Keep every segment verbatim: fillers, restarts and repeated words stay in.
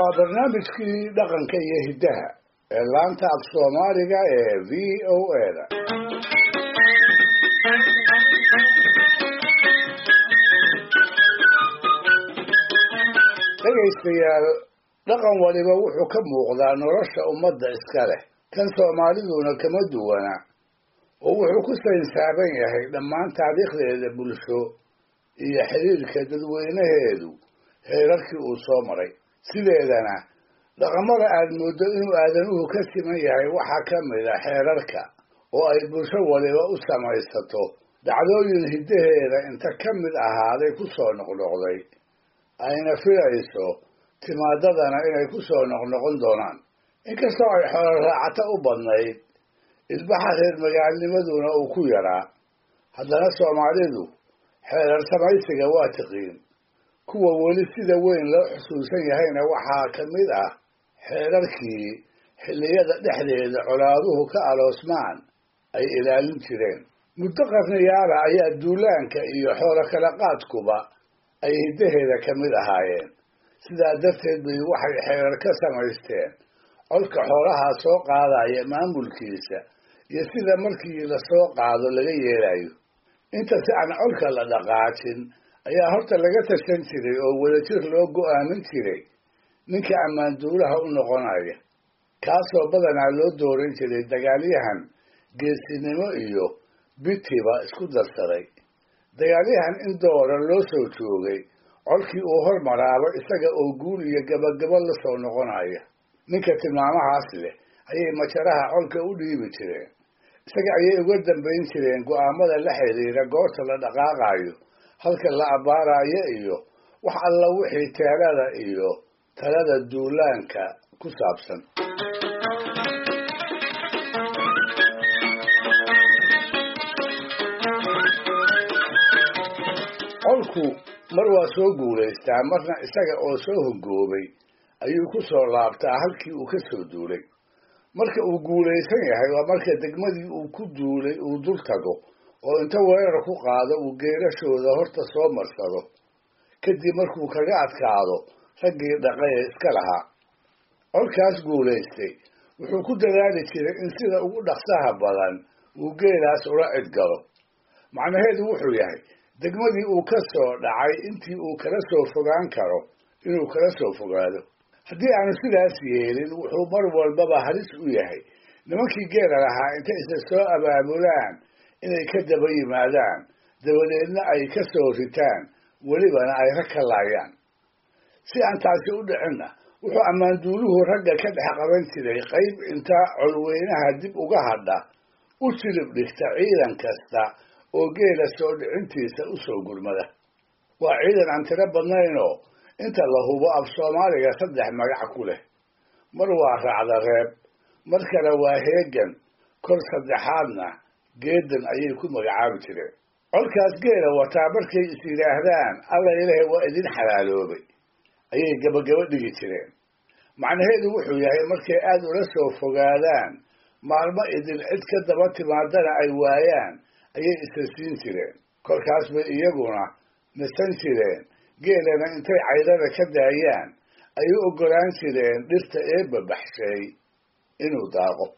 waa barnaamijkii dhaqanka iyo hiddaha ee laanta af soomaaliga ee v o a da dhegaystayaal, dhaqan waliba wuxuu ka muuqdaa nolosha ummadda iska leh, kan soomaaliduna kama duwana oo wuxuu ku saynsaaban yahay dhammaan taariikhdeeda bulsho iyo xiriirka dadweynaheedu heerarkii uu soo maray. sideedana dhaqamada aad mooddo inuu aadanuhu ka siman yahay waxaa ka mid a xeerarka oo ay bulsho waliba u samaysato dhacdooyin hiddaheeda inta ka mid ahaaday ku soo noqnoqday, ayna filayso timaadadana inay ku soo noqnoqon doonaan. inkastoo ay xoolo raacata u badnayd, ilbaxa reer magaalnimaduna uu ku yaraa, haddana soomaalidu xeerar samaysiga waa tiqiin. kuwa weli sida weyn loo xusuusan yahayna waxaa ka mid ah xeerarkii xilliyada dhexdeeda colaaduhu ka aloosmaan ay ilaalin jireen. muddo qarniyaala ayaa duulaanka iyo xoolo kala qaadkuba ay hiddaheeda ka mid ahaayeen. sidaa darteed bay waxay xeerar ka samaysteen colka xoolahaa soo qaadaya maamulkiisa iyo sida markii la soo qaado laga yeelayo. inta si aan colka la dhaqaajin ayaa horta laga tashan jiray oo wadajir loo go'aamin jiray ninka ammaanduulaha u noqonaya, kaasoo badanaa loo dooran jiray dagaalyahan geesinimo iyo bitiba isku darsaday. dagaalyahan in doora loo soo joogay, colkii uu hormaraaba isaga oo guul iyo gabagabo la soo noqonaya. ninka tilmaamahaas leh ayay majaraha colka u dhiibi jireen, isaga ayay uga dambayn jireen go'aamada la xiriira goorta la dhaqaaqayo, halka la abbaarayo iyo wax alla wixii teelada iyo talada duulaanka ku saabsan. colku mar waa soo guulaystaa, marna isaga oo soo hongoobay ayuu ku soo laabtaa halkii uu ka soo duulay. marka uu guulaysan yahay waa marka degmadii uu ku duulay uu dul tago oo inta weerar ku qaado uu geerashooda horta soo marsado, kadib markuu kaga adkaado raggii dhaqay ee iska lahaa. colkaas guulaystay wuxuu ku dadaali jiray in sida ugu dhaqsaha badan uu geelaas ula cidgalo. macnaheedu wuxuu yahay degmadii uu ka soo dhacay intii uu kala soo fogaan karo inuu kala soo fogaado. haddii aanu sidaas yeelin wuxuu mar walbaba halis u yahay nimankii geela lahaa intay isa soo abaabulaan inay ka daba yimaadaan, dabadeedna ay ka soo ritaan, welibana ay rag ka laayaan. si aan taasi u dhicinna wuxuu ammaanduuluhu ragga ka dhex qaban jiray qayb inta colweynaha dib uga hadha u silib dhigta ciidan kasta oo geela soo dhicintiisa u soo gurmada. waa ciidan aan tiro badnaynoo inta la hubo af soomaaliga saddex magac ku leh. mar waa raacda reeb, mar kale waa heegan, kor saddexaadna geedan ayay ku magacaabi jireen. colkaas geela wataa markay is yidhaahdaan alla ilaahay waa idin xalaaloobay ayay gabagabo dhigi jireen. macnaheedu wuxuu yahay markay aad ula soo fogaadaan, maalmo idin cid ka daba timaadana ay waayaan ayay isa siin jireen. kolkaas bay iyaguna nasan jireen, geelana intay caydada ka daayaan ay u oggolaan jireen dhirta eebba baxshay inuu daaqo.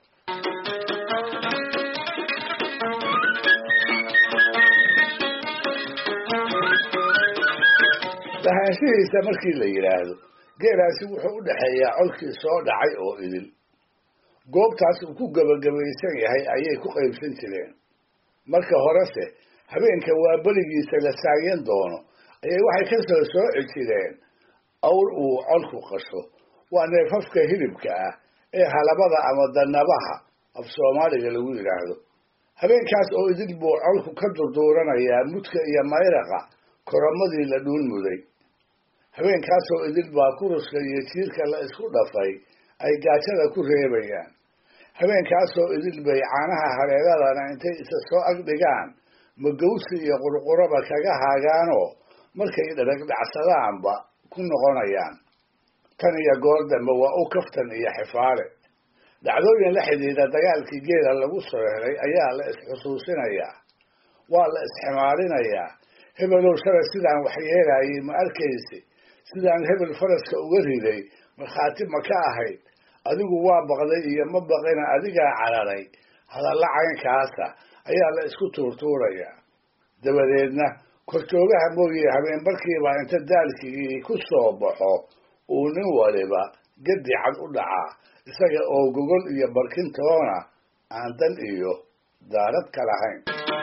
lahaanshihiisa markii la yidhaahdo, geelaasi wuxuu u dhexeeyaa colkii soo dhacay oo idil. goobtaas uu ku gabagabaysan yahay ayay ku qaybsan jireen. marka horese habeenka waa beligiisa la saagyan doono ayay waxay ka soo sooci jireen awr uu colku qasho. waa neefafka hilibka ah ee halabada ama danabaha af soomaaliga lagu yidhaahdo. habeenkaas oo idil buu colku ka durduuranayaa mudka iyo mayraqa koromadii la dhuun muday. habeenkaasoo idil baa kuruska iyo jiirka la isku dhafay ay gaajada ku reebayaan. habeenkaasoo idil bay caanaha hareeradana intay isa soo ag dhigaan magawsi iyo qurquraba kaga haagaanoo markay dhadhagdhacsadaanba ku noqonayaan. tan iyo goor dambe waa u kaftan iyo xifaale. dhacdooyin la xidhiidha dagaalkii geela lagu soo helay ayaa la isxusuusinayaa, waa la isximaalinayaa. hebelow shalay sidaan wax yeelayay ma arkaysi, sidaan hebel faraska uga riday markhaati ma ka ahayd adigu waa baqday iyo ma baqina adigaa cararay hadalla caynkaasa ayaa la isku tuurtuurayaa dabadeedna korjoogaha mooye habeen barkiiba inta daalkigii ku soo baxo uu nin waliba gedi cad u dhacaa isaga oo gogol iyo barkintoona aan dan iyo daarad ka lahayn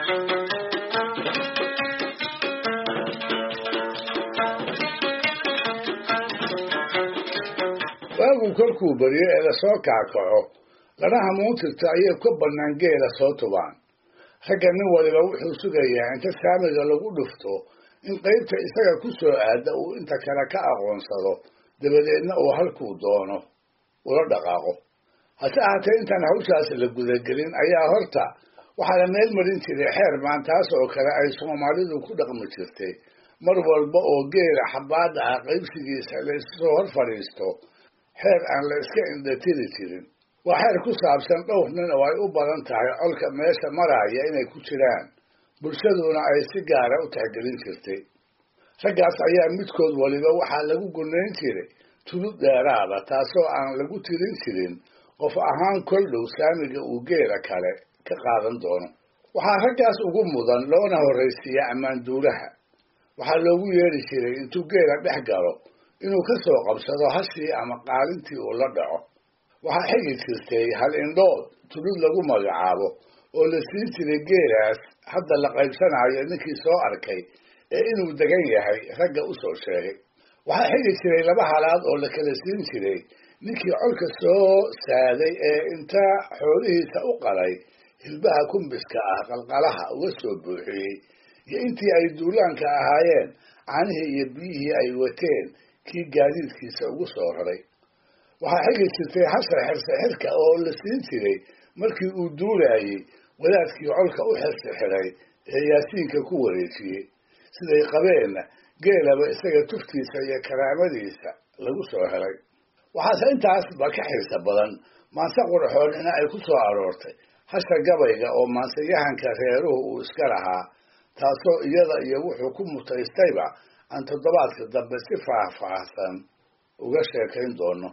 waagu kolkuu beriyo ee lasoo kaakaco lana hamuuntirta ayay ka bannaan geela soo tubaan ragga nin waliba wuxuu sugayaa inta saamiga lagu dhufto in qaybta isaga ku soo aada uu inta kale ka aqoonsado dabadeedna uu halkuu doono ula dhaqaaqo hase ahaatee intaan hawshaas la gudagelin ayaa horta waxaa la meel marin jiray xeer maantaas oo kale ay soomaalidu ku dhaqmi jirtay mar walba oo geela xabaadda ah qaybsigiisa la isusoo hor fadhiisto xeer aan la iska indhatiri jirin waa xeer ku saabsan dhowr nin oo ay u badan tahay colka meesha maraya inay ku jiraan bulshaduna ay si gaara u tixgelin jirtay raggaas ayaa midkood waliba waxaa lagu gunayn jiray tulud dheeraada taasoo aan lagu tirin jirin qof ahaan kol dhow saamiga uu geela kale ka qaadan doono waxaa raggaas ugu mudan loona horraysiiya ammaanduulaha waxaa loogu yeedhi jiray intuu geela dhex galo inuu ka soo qabsado hashii ama qaalintii uu la dhaco waxaa xigi jirtay hal indhood tulud lagu magacaabo oo la siin jiray geelaas hadda la qaybsanayo ninkii soo arkay ee inuu degan yahay ragga u soo sheegay waxaa xigi jiray laba halaad oo la kala siin jiray ninkii colka soo saaday ee inta xoolihiisa u qalay hilbaha kumbiska ah qalqalaha uga soo buuxiyey iyo intii ay duulaanka ahaayeen caanihii iyo biyihii ay wateen kii gaadiidkiisa ugu soo raray waxaa xigi jirtay hasha xirsi-xirka oo la siin jiray markii uu duulaayey wadaadkii colka u xirsi-xiray ee yaasiinka ku wareejiyey siday qabeenna geelaba isaga tuftiisa iyo karaamadiisa lagu soo helay waxaase intaasba ka xiisa badan maanse qurxoonina ay ku soo aroortay hasha gabayga oo maanseyahanka reeruhu uu iska lahaa taasoo iyada iyo wuxuu ku mutaystayba aan toddobaadka dambe si faahfaahsan uga sheekayn doono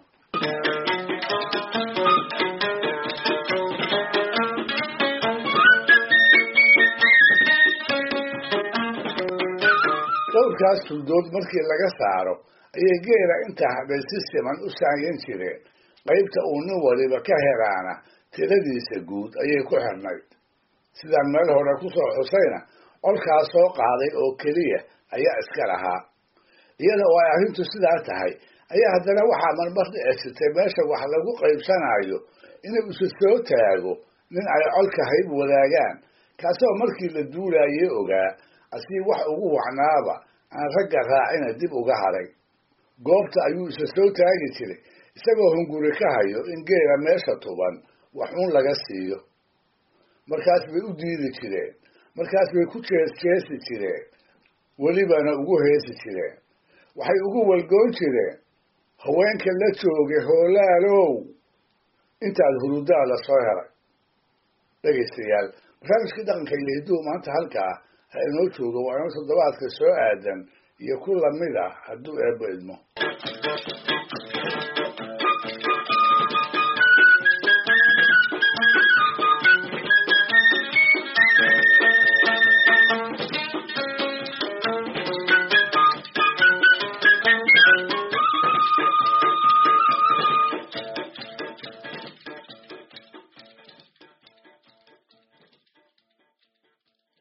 dhowrkaas tuldood markii laga saaro ayay geela inta hadhay si siman u saanyan jireen qaybta uu nin waliba ka helaana tiradiisa guud ayay ku xirnayd sidaan meel hore ku soo xusayna colkaas soo qaaday oo keliya ayaa iska lahaa iyada oo ay arrintu sidaa tahay ayaa haddana waxaa marmar dhici jirtay meesha wax lagu qaybsanayo inuu isu soo taago nin ay colka hayb wadaagaan kaasoo markii la duulaayey ogaa asii wax ugu wacnaaba aan ragga raacina dib uga hadhay goobta ayuu isa soo taagi jiray isagoo hunguri ka hayo in geela meesha tuban wax uun laga siiyo markaas bay u diidi jireen markaas bay ku jees-jeesi jireen welibana ugu heesi jireen waxay ugu walgoon jireen haweenka la joogay hoolaalow intaad hurudaa la soo helay dhegaystayaal barnaamijkii dhaqanka iyo hidduhu maanta halkaa ha inoo joogo waa inoo toddobaadka soo aadan iyo ku lamid ah hadduu eebba idmo